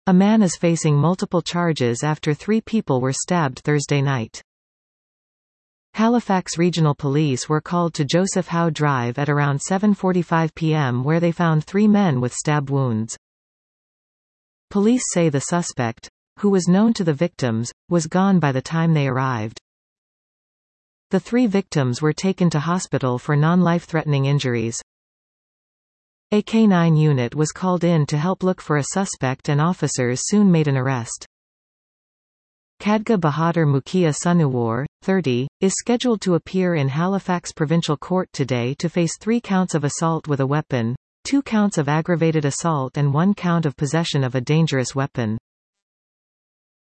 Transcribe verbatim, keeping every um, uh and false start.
A man is facing multiple charges after three people were stabbed Thursday night. Halifax Regional Police were called to Joseph Howe Drive at around seven forty-five p m where they found three men with stab wounds. Police say the suspect, who was known to the victims, was gone by the time they arrived. The three victims were taken to hospital for non-life-threatening injuries. A K nine unit was called in to help look for a suspect and officers soon made an arrest. Khadga Bahadur Mukhia Sanuwar, thirty, is scheduled to appear in Halifax Provincial Court today to face three counts of assault with a weapon, two counts of aggravated assault and one count of possession of a dangerous weapon.